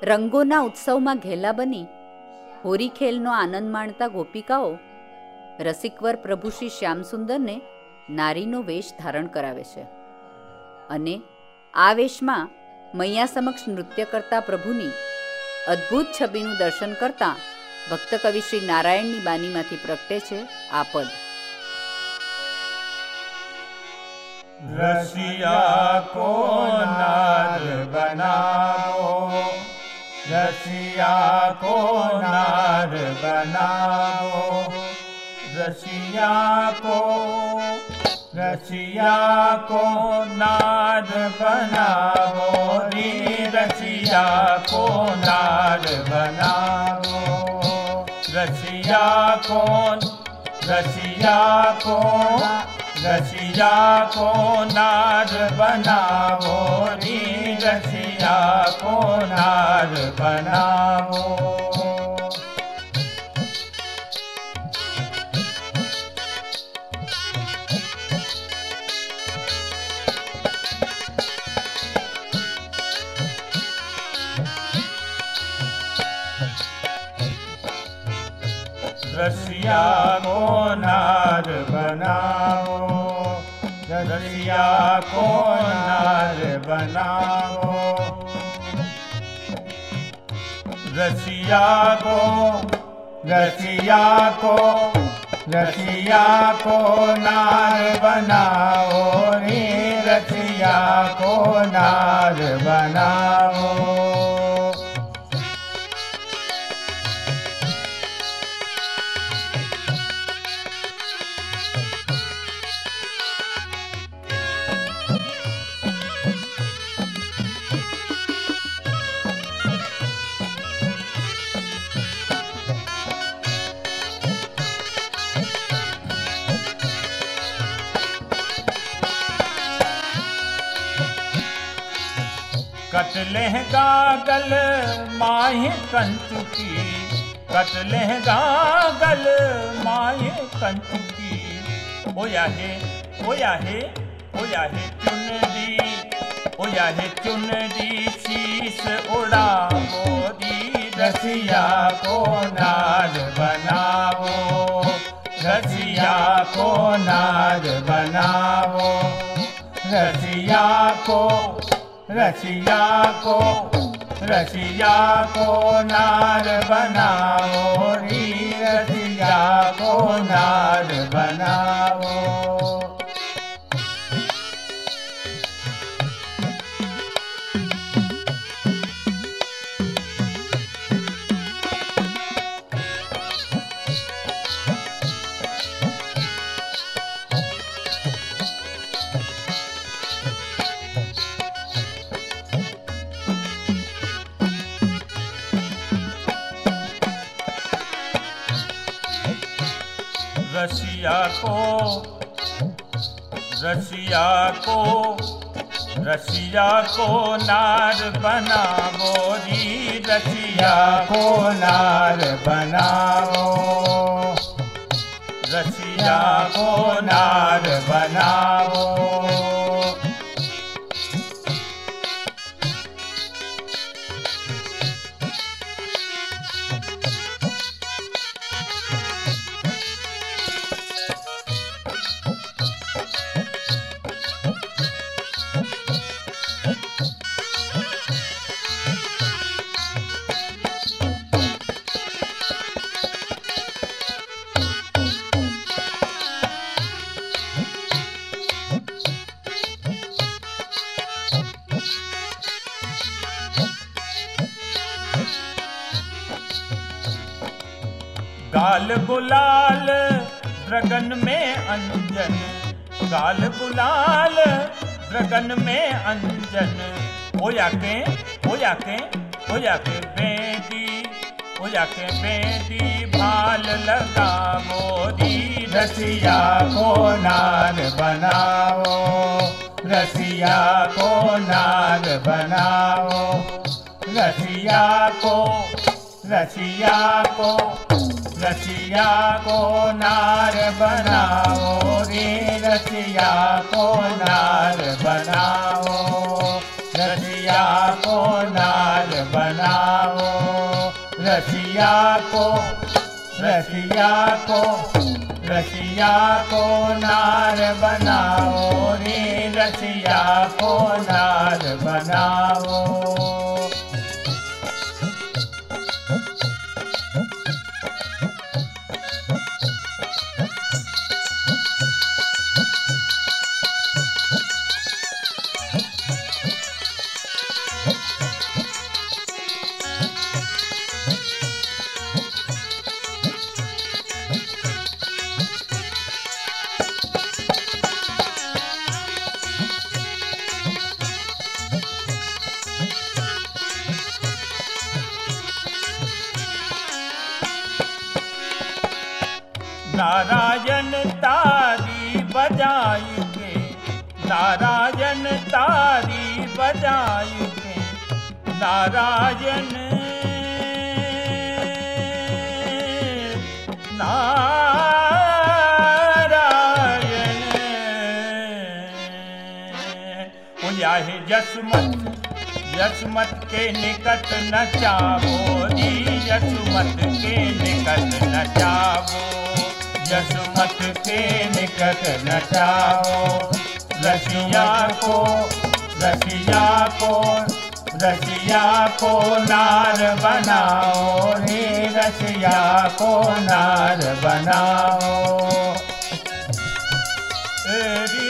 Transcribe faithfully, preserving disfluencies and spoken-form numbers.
રંગોના ઉત્સવમાં ઘેલા બની હોરી ખેલનો આનંદ માણતા ગોપિકાઓ રસિકવર પ્રભુ શ્રી શ્યામસુંદરને નારીનો વેશ ધારણ કરાવે છે અને આ વેશમાં મૈયા સમક્ષ નૃત્ય કરતા પ્રભુની અદ્ભુત છબીનું દર્શન કરતા ભક્ત કવિ શ્રી નારાયણની બાનીમાંથી પ્રગટે છે આ પદ. रसिया को नार बनाओ, रसिया को नार बनाओ, रसिया को रसिया को नार बनाओ रे, रसिया को नार बनाओ, रसिया को रसिया को रसिया को नार बनाओ रे, रसिया को नार बनाओ. रसिया को नार बनाओ, रसिया को नार बनाओ, रसिया को रसिया को रसिया को नार बनाओ रे, रसिया को नार बनाओ. कटले गागल माहे कंचुकी, कटले गागल माहे कंचुकी, ओया है ओया है ओया है चुनरी, ओया है चुनरी शीश उड़ाओ दी, रसिया को नार बनाओ, रसिया को नार बनाओ, रसिया को रसिया को रसिया को नार बनाओ रे, रसिया को नार बनाओ. रसिया को रसिया को रसिया को नार बनाओ री, रसिया को नार बनाओ, रसिया को नार बनाओ. गाल गुलाल द्रगन में अंजन, गाल गुलाल द्रगन में अंजन, ओया के ओया के ओया के बेदी, ओया के बेदी भाल लगाओ दी, रसिया को नार बनाओ, रसिया को नार बनाओ, रसिया को रसिया को रसिया को नार बनाओ रे, रसिया को नार बनाओ, रसिया रसिया को नार बनाओ, रसिया को रसिया को रसिया को नार बनाओ रे, रसिया को नार बनाओ। नारायण तारी बजाई के, नारायण तारी बजाई के, नारायण नारायण उयाहे जसमत यशमत के निकट न चावो दी, यशमत के निकट न चावो, यशमत के निकट न चाओ। रसिया को रसिया को रसिया को नार बनाओ रे, रसिया को नार बनाओ।